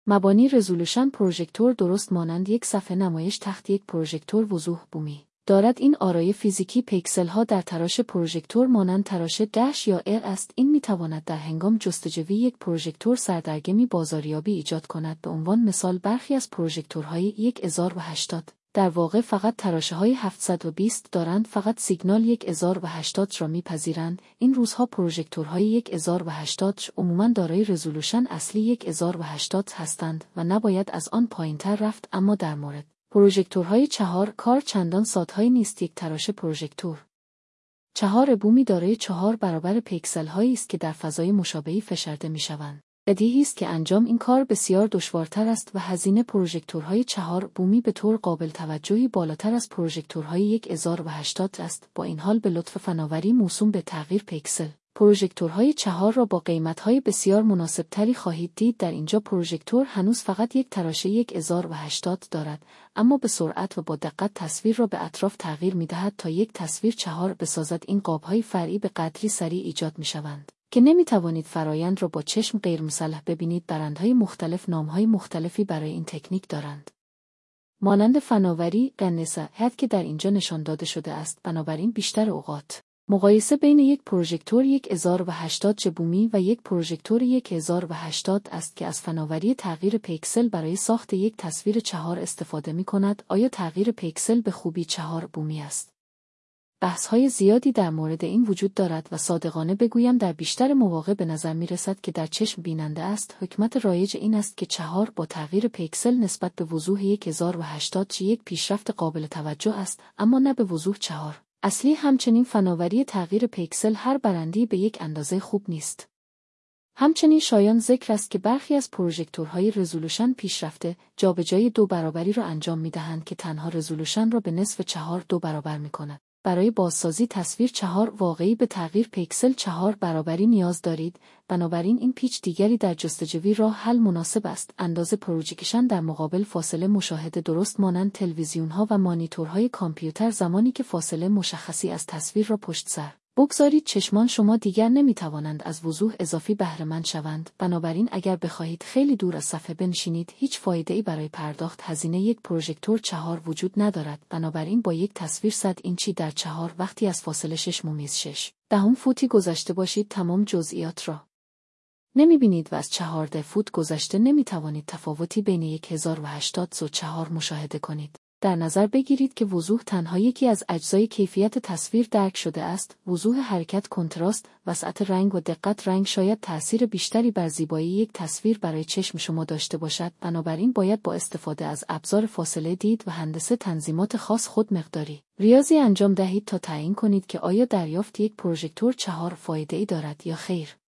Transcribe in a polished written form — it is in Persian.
مبانی رزولوشن پروژکتور درست مانند یک صفحه نمایش تحت یک پروژکتور وضوح بومی دارد. این آرای فیزیکی پیکسل ها در تراش پروژکتور مانند تراش دش یا ار است. این می تواند در هنگام جستجوی یک پروژکتور سردرگمی بازاریابی ایجاد کند. به عنوان مثال برخی از پروژکتورهای 1080 در واقع فقط تراشه‌های 720 دارند، فقط سیگنال 1080 را می‌پذیرند. این روزها پروژکتورهای 1080 عموماً دارای رزولوشن اصلی 1080 هستند و نباید از آن پایین‌تر رفت. اما در مورد پروژکتورهای 4 کار چندان ساده‌ای نیست. یک تراش پروژکتور 4 بومی دارای 4 برابر پیکسل‌هایی است که در فضای مشابهی فشرده می‌شوند. بدیهی است که انجام این کار بسیار دشوارتر است و هزینه پروژکتورهای 4 بومی به طور قابل توجهی بالاتر از پروژکتورهای 1080 است. با این حال به لطف فناوری موسوم به تغییر پیکسل، پروژکتورهای 4 را با قیمت‌های بسیار مناسبتری خواهید دید. در اینجا پروژکتور هنوز فقط یک تراشه 1080 دارد، اما به سرعت و با دقت تصویر را به اطراف تغییر می‌دهد تا یک تصویر 4 بسازد. این قاب‌های فرعی به قدری سریع ایجاد می‌شوند که نمی‌توانید فرایند را با چشم غیر مسلح ببینید. برندهای مختلف نام‌های مختلفی برای این تکنیک دارند، مانند فناوری قنسه هد که در اینجا نشان داده شده است. بنابراین بیشتر اوقات مقایسه بین یک پروژکتور 1080 بومی و یک پروژکتور 1080 است که از فناوری تغییر پیکسل برای ساخت یک تصویر 4 استفاده می‌کند. آیا تغییر پیکسل به خوبی 4 بومی است؟ بحث‌های زیادی در مورد این وجود دارد و صادقانه بگویم در بیشتر مواقع به نظر می‌رسد که در چشم بیننده است. حکمت رایج این است که 4 با تغییر پیکسل نسبت به وضوح 1080 یک پیشرفت قابل توجه است، اما نه به وضوح 4 اصلی. همچنین فناوری تغییر پیکسل هر برندی به یک اندازه خوب نیست. همچنین شایان ذکر است که برخی از پروژکتورهای رزولوشن پیشرفته جابجایی 2 برابری را انجام می‌دهند که تنها رزولوشن را به نصف 4 2 برابر می‌کند. برای بازسازی تصویر 4 واقعی به تغییر پیکسل 4 برابری نیاز دارید. بنابراین این پیچ دیگری در جستجوی راه حل مناسب است. اندازه پروژکشن در مقابل فاصله مشاهده درست مانند تلویزیون‌ها و مانیتورهای کامپیوتر. زمانی که فاصله مشخصی از تصویر را پشت سر بگذارید، چشمان شما دیگر نمی‌توانند از وضوح اضافی بهره مند شوند. بنابراین اگر بخواهید خیلی دور از صفحه بنشینید، هیچ فایده‌ای برای پرداخت هزینه یک پروژکتور 4 وجود ندارد. بنابراین با یک تصویر 100 اینچی در 4 وقتی از فاصله 6.6 فوتی گذشته باشید، تمام جزئیات را نمی‌بینید و از 14 فوت گذشته نمی‌توانید تفاوتی بین 1080 و 4 مشاهده کنید. در نظر بگیرید که وضوح تنها یکی از اجزای کیفیت تصویر درک شده است. وضوح حرکت، کنتراست، وسعت رنگ و دقت رنگ شاید تأثیر بیشتری بر زیبایی یک تصویر برای چشم شما داشته باشد. بنابراین باید با استفاده از ابزار فاصله دید و هندسه تنظیمات خاص خود مقداری ریاضی انجام دهید تا تعیین کنید که آیا دریافت یک پروژکتور 4 فایده‌ای دارد یا خیر.